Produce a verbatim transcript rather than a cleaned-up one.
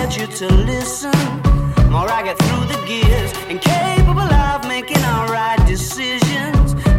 get you to listen, more I get through the gears, incapable of making alright decisions.